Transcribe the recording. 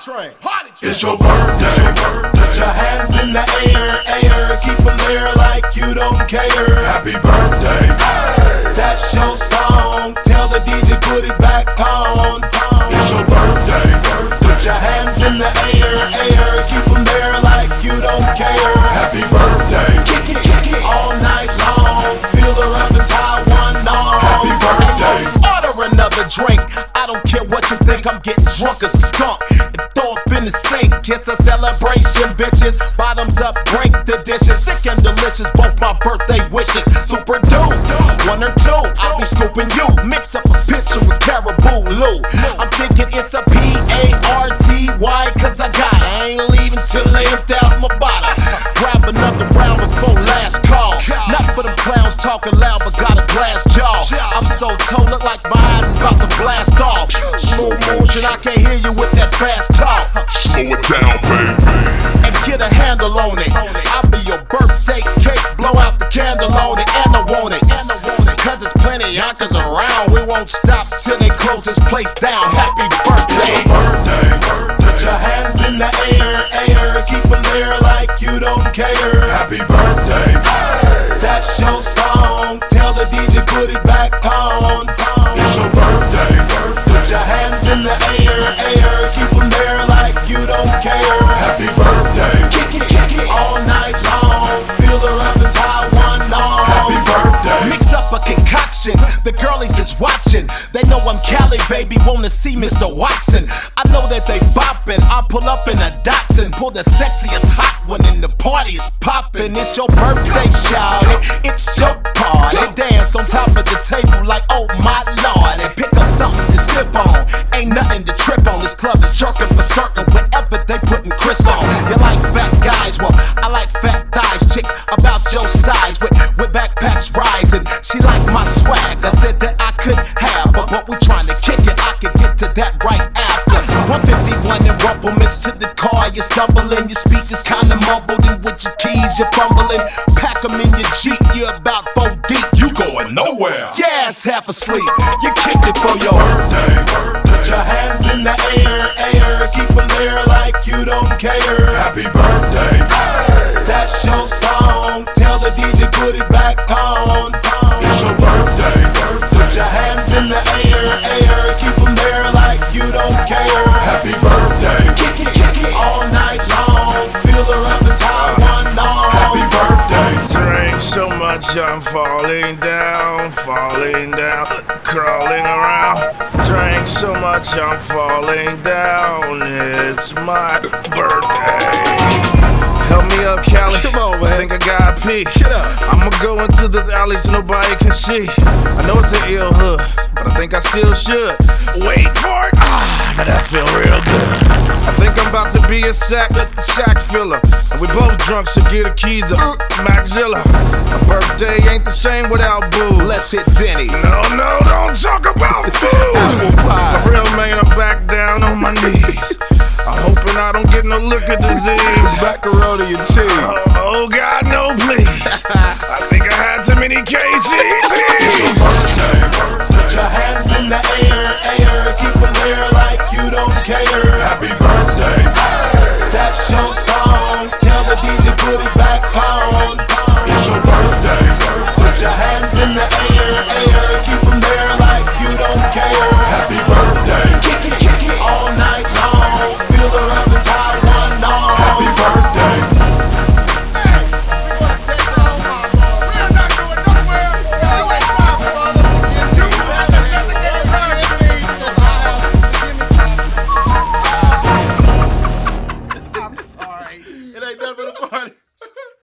It's your birthday. Put your hands in the air. Keep them there like you don't care. Happy birthday. That's your song. Tell the DJ put it back on. It's your birthday. Put your hands in the air. Keep them there like you don't care. Happy birthday. Kick it all night long. Feel the rappers high one on. Happy birthday. Order another drink. I don't care what you think. I'm getting drunk as a skunk. In the sink, it's a celebration, bitches. Bottoms up, break the dishes. Sick and delicious, both my birthday wishes. Super dope, one or two, I'll be scooping you. Mix up a picture with Caribou Lou. I'm thinking it's a P-A-R-T-Y, cause I got it. I ain't leaving till I empty out my bottle. Grab another round before last call. Not for them clowns talking loud, but got a glass jaw. I'm so told, look like my eyes is about to blast off. Slow motion, I can't hear you with that fast talk. Slow it down, baby, and get a handle on it. I'll be your birthday cake, blow out the candle on it, and I want it. Cause there's plenty yonkers around. We won't stop till they close this place down. Happy birthday. It's your birthday. Put your hands in the air. Keep them there like you don't care. Happy birthday. That's your song. Tell the DJ put it back on. It's your birthday. Put your hands in the air. Keep them there like you don't care. Happy birthday. Kick it all night long. Feel the rappers high one on. Happy birthday. Mix up a concoction. The girlies is watching. They know I'm Cali, baby. Wanna see Mr. Watson. I know that they bopping. I pull up in a Datsun. Pull the sexiest hot one and the party is popping. It's your birthday, shawty. It's your party. Dance on top of the table like, oh my lord. And pick up something to sip on. Ain't nothing to trip on. This club is jerking for certain. Wherever they putting Chris on. You like fat guys? Well, I like fat thighs. Chicks about your size with backpacks rising. She like my swag. I said that I could have her, but we trying to kick it. I could get to that right after. 151 and rumplements to the car. You're stumbling. Your speakers kinda mumbled, and with your keys you're fumbling. Pack 'em in your Jeep. You're about 4 deep. You going nowhere. Yeah, it's half asleep. You kicked it for your birthday. Put your hands in the air. Keep them there like you don't care. Happy birthday. That's your song. Tell the DJ put it back on. It's your birthday. Put your hands in the air. Keep them there like you don't care. Happy birthday. Kick it all night long. Feel the rappers high one on. Happy birthday. Drink so much I'm falling down, crawling around. Drink so much I'm falling down. It's my birthday. Help me up, Cali. Come on, man. I think I got pee. Get up. I'ma go into this alley so nobody can see. I know it's an ill hood, but I think I still should. Wait for it. Now that feel real good. I think I'm about to be a sack filler. And we both drunk, so get the keys to Maxilla. My birthday ain't the same without booze. Let's hit Denny's. No, don't talk about food. Apple pie. For real, man, I'm back down on my knees. I'm hoping I don't get no liquor disease. Macaroni and cheese. Oh God, no please. I think I had too many kgs.